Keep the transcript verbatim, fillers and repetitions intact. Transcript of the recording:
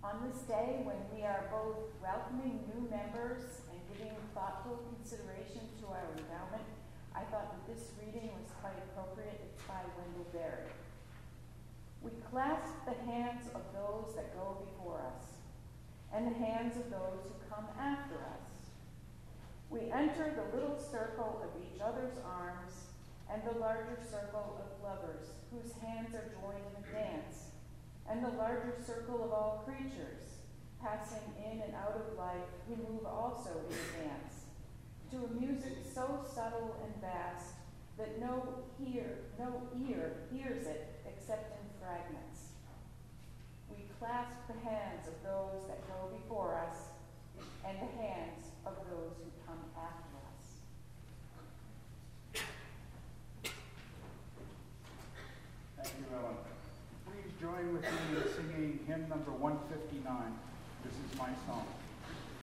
On this day, when we are both welcoming new members and giving thoughtful consideration to our endowment, I thought that this reading was quite appropriate. It's by Wendell Berry. We clasp the hands of those that go before us, and the hands of those who come after us. We enter the little circle of each other's arms and the larger circle of lovers whose hands are joined in a dance, and the larger circle of all creatures, passing in and out of life, who move also in a dance, to a music so subtle and vast that no hear, no ear hears it except in fragments. We clasp the hands of those that go before us and the hands of those who come after us. Thank you, Ellen. Please join with me in singing hymn number one fifty-nine, This Is My Song.